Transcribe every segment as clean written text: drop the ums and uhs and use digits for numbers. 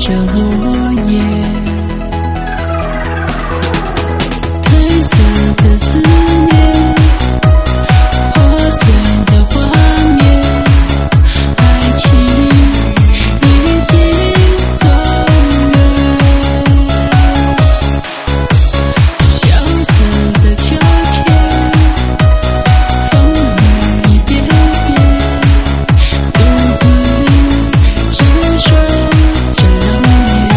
着落叶，褪色的思念，破碎的画面，爱情已经走远，萧瑟的秋天，风雨一遍遍，独自承受着流年。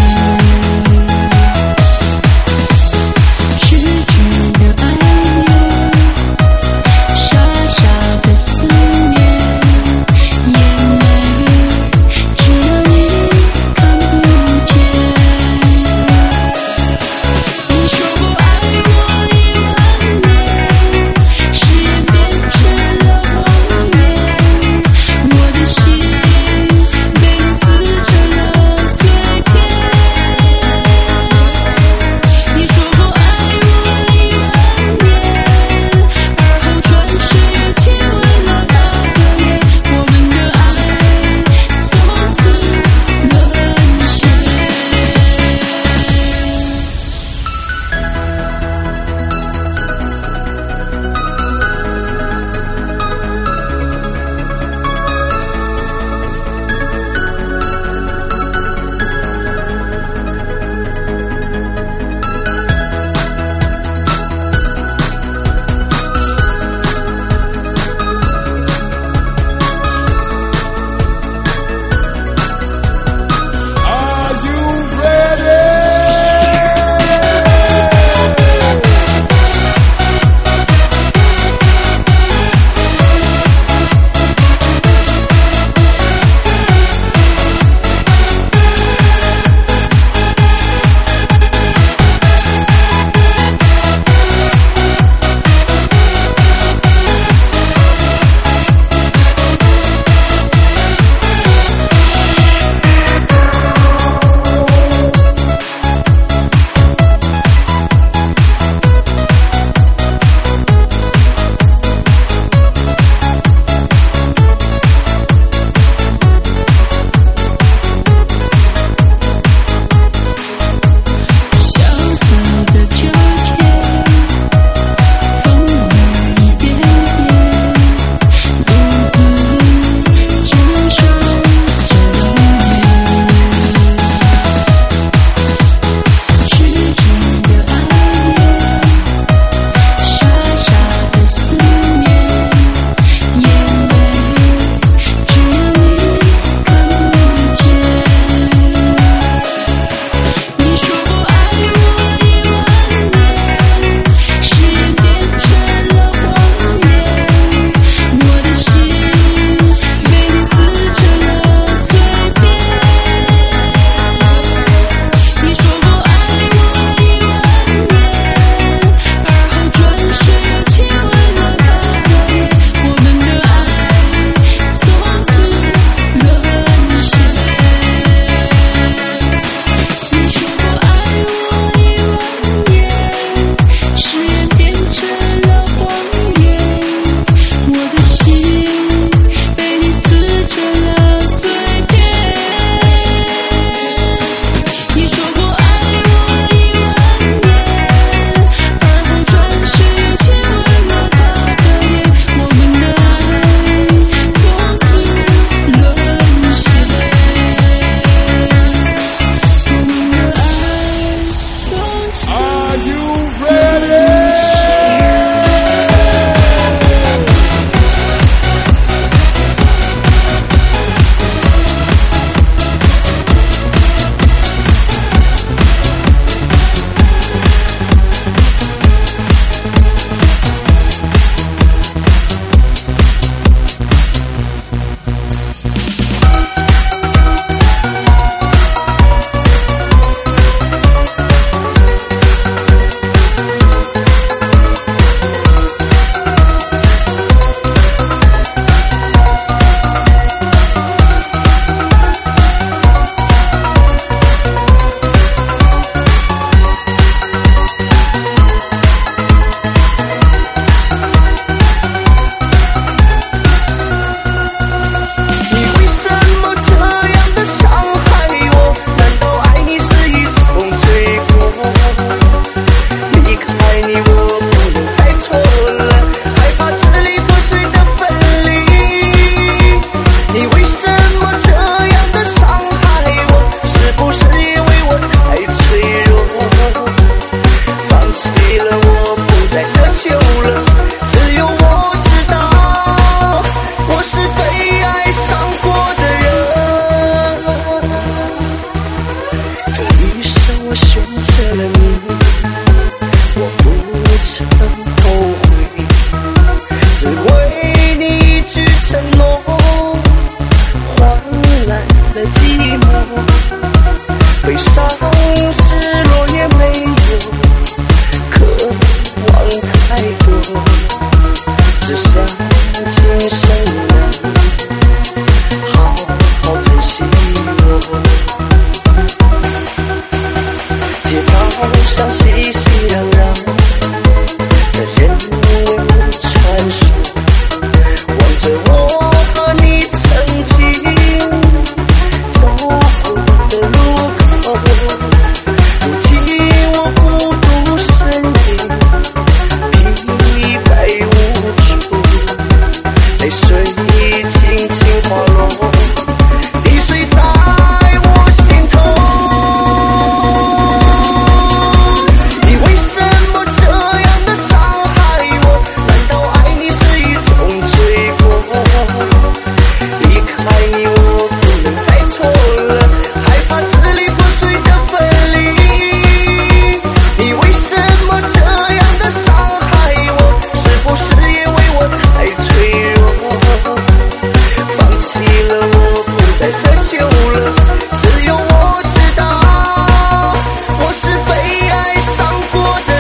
了，只有我知道，我是被爱伤过的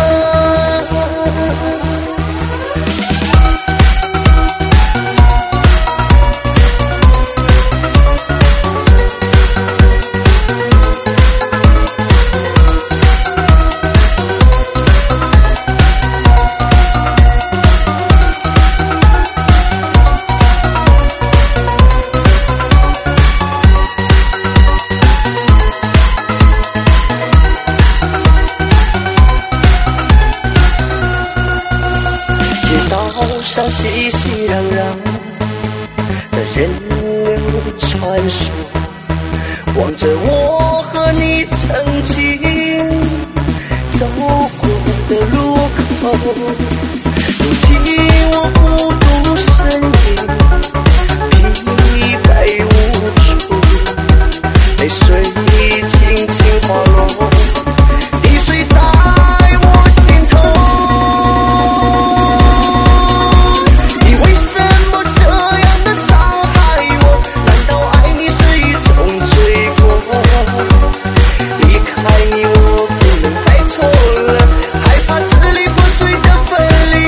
上熙熙攘攘的人流传说，望着我和你曾经走过的路口，如今我孤独身影，疲惫无助，泪水轻轻滑落，滴水在我心头。离开你我不能再错了，害怕支离破碎的分离。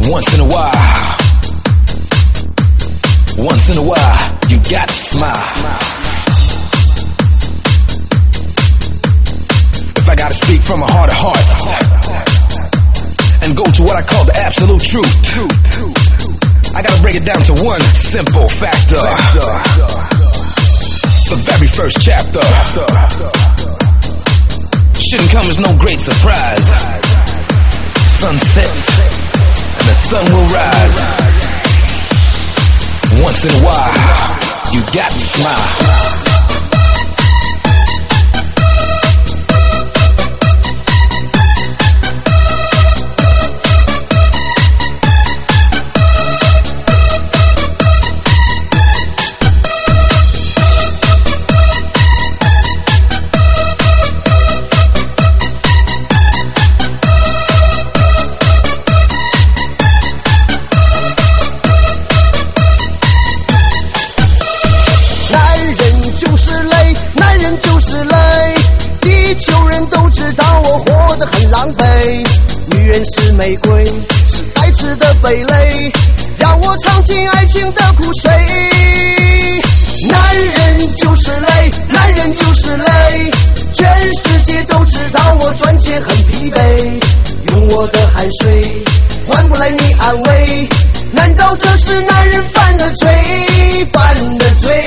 Once in a while, you got to smile. If I gotta speak from a heart of hearts and go to what I call the absolute truth, I gotta break it down to one simple factor. The very first chapter shouldn't come as no great surprise. Sun sets and the sun will rise. Once in a while, you got to smile. 是玫瑰，是白痴的蓓蕾，让我尝尽爱情的苦水。男人就是累，男人就是累，全世界都知道我赚钱很疲惫，用我的汗水换不来你安慰，难道这是男人犯的罪？犯的罪。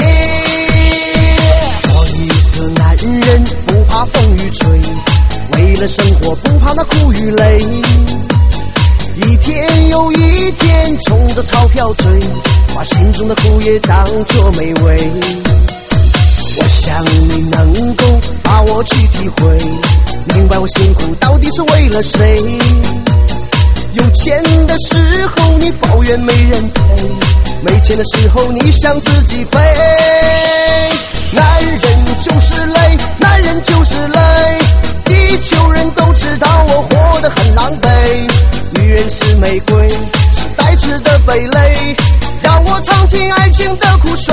做一个男人不怕风雨吹，为了生活不怕那苦与累，一天又一天冲着钞票追，把心中的苦也当作美味。我想你能够把我去体会，明白我辛苦到底是为了谁。有钱的时候你抱怨没人陪，没钱的时候你想自己飞。男人就是累，男人就是累，地球人都知道我活得很狼狈。女人是玫瑰，是带刺的蓓蕾，让我尝尽爱情的苦水。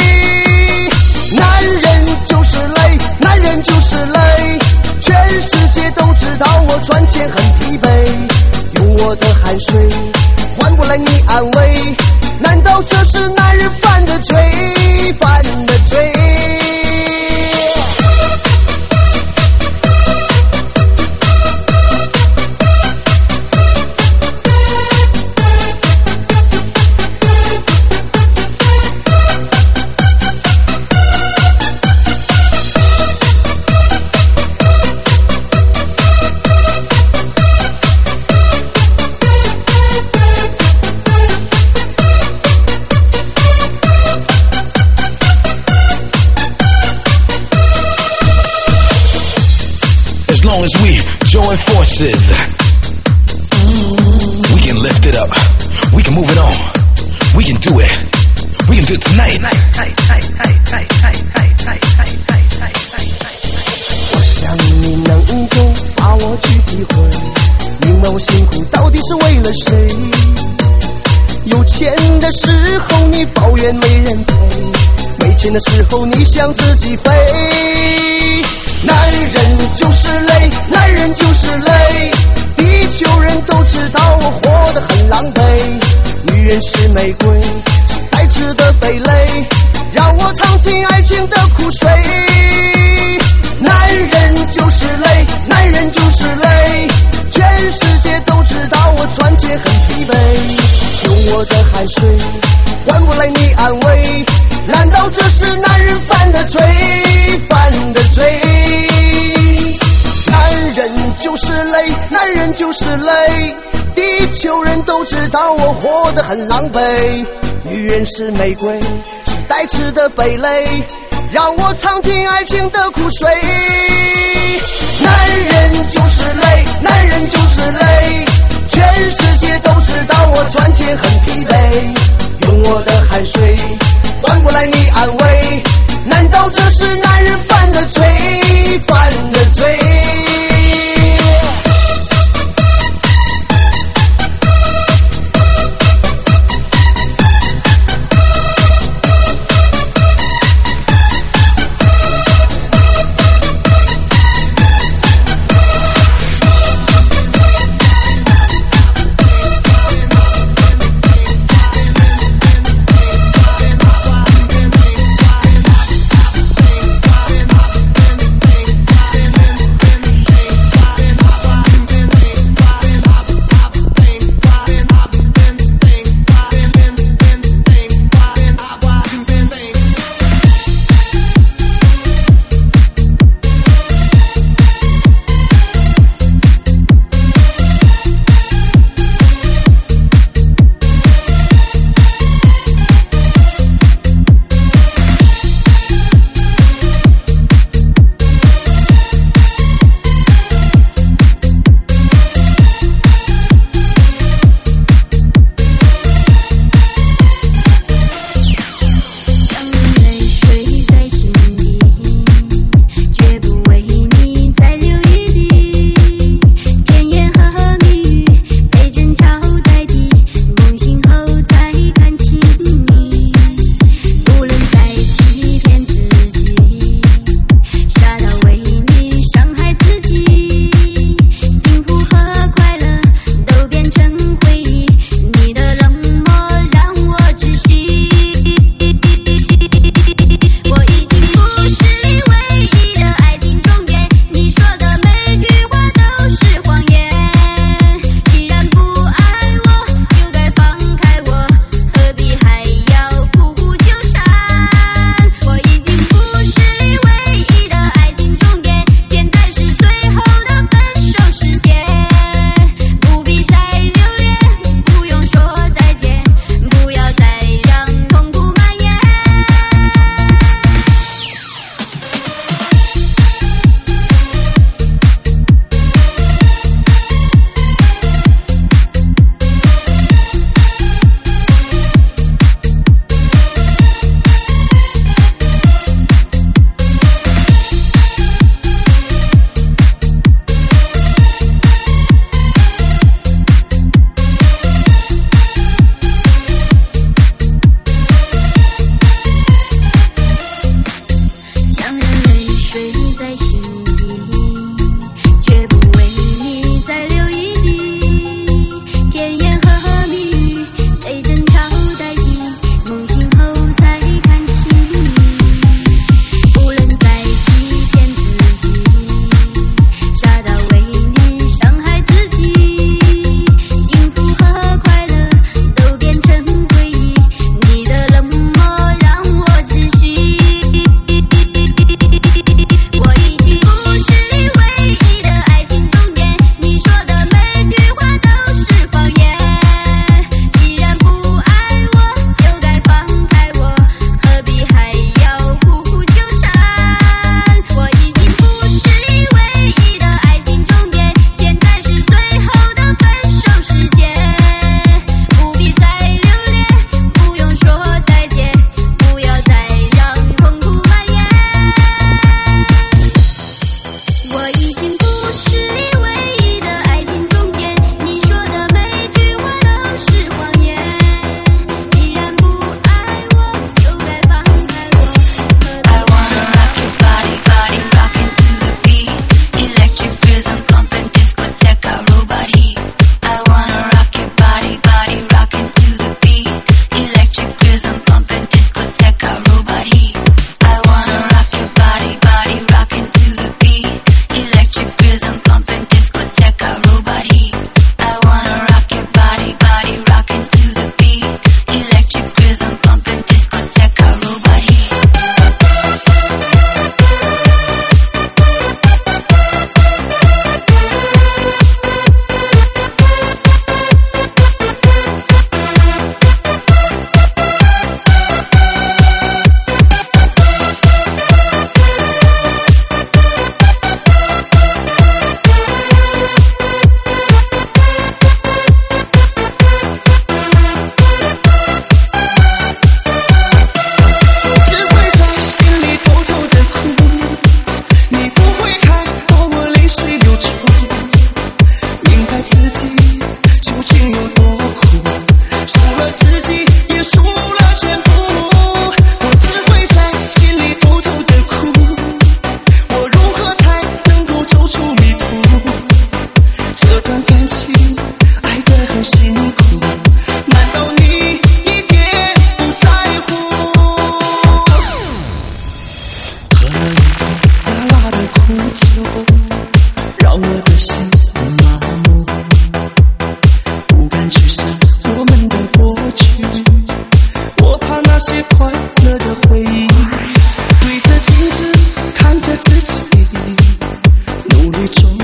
男人就是累，男人就是累，全世界都知道我赚钱很疲惫，用我的汗水换不来你安慰，难道这是男人犯的罪？犯的罪。 As long as we join forces, we can lift it up, we can move it on, we can do it, we can do it tonight. 我想你能够把我去体会，明白我辛苦到底是为了谁。有钱的时候你抱怨没人陪，没钱的时候你想自己飞。男人就是累，男人就是累，地球人都知道我活得很狼狈。女人是玫瑰，是带刺的蓓蕾，让我尝尽爱情的苦水。男人就是累，男人就是累，全世界都知道我赚钱很疲惫，用我的汗水换不来你安慰，难道这是男人犯的罪？犯的罪。男人就是累，男人就是累，地球人都知道我活得很狼狈。女人是玫瑰，是带刺的蓓蕾，让我尝尽爱情的苦水。男人就是累，男人就是累，全世界都知道我赚钱很疲惫，用我的汗水换不来你安慰，难道这是男人犯的罪？犯的罪。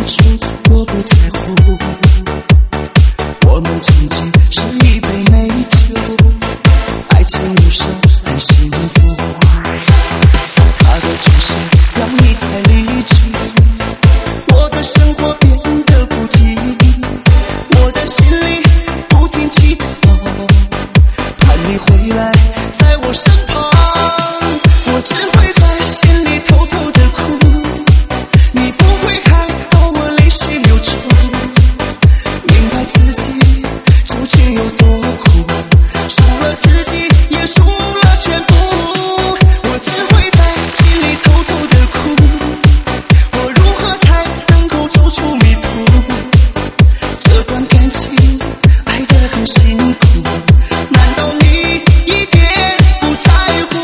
说我不在乎，我们仅仅是一杯美酒，爱情路上很幸福。他的出现让你才离去，我的生活变得孤寂，我的心里不停祈祷，盼你回来在我身旁。我只会在心里偷偷的哭，你不会看到我泪水流出，明白自己究竟有多苦，输了自己也输了全部。我只会在心里偷偷的哭，我如何才能够走出迷途？这段感情爱得很辛苦，难道你一点不在乎？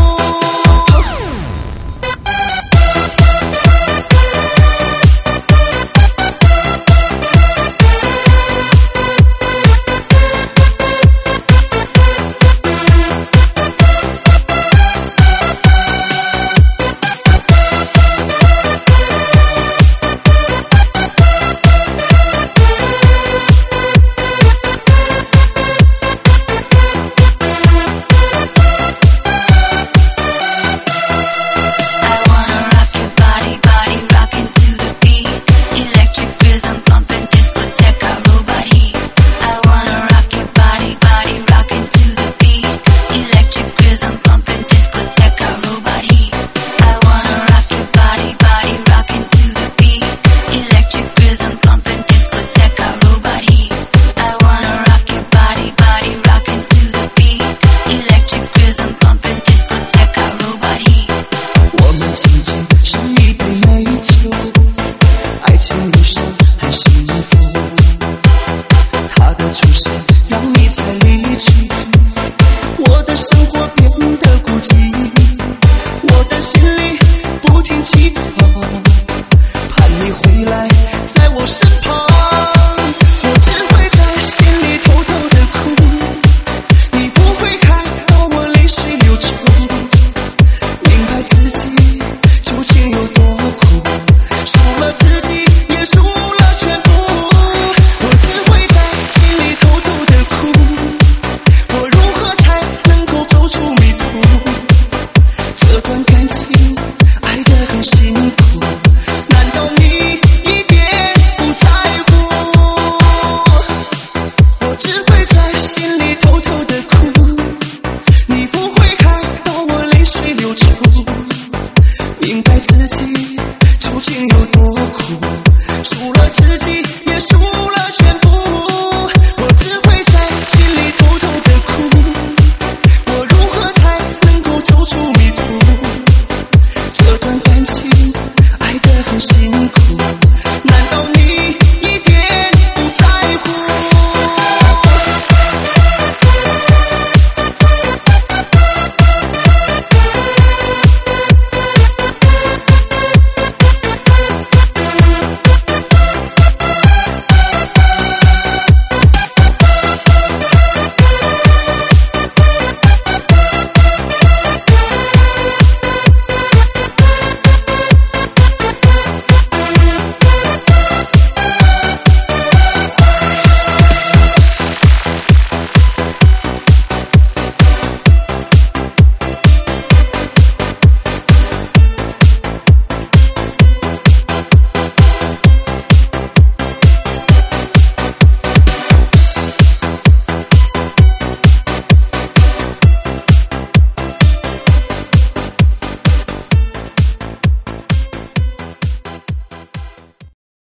出现让你才离去，我的生活变得孤寂，我的心里不停祈祷，盼你回来在我身旁。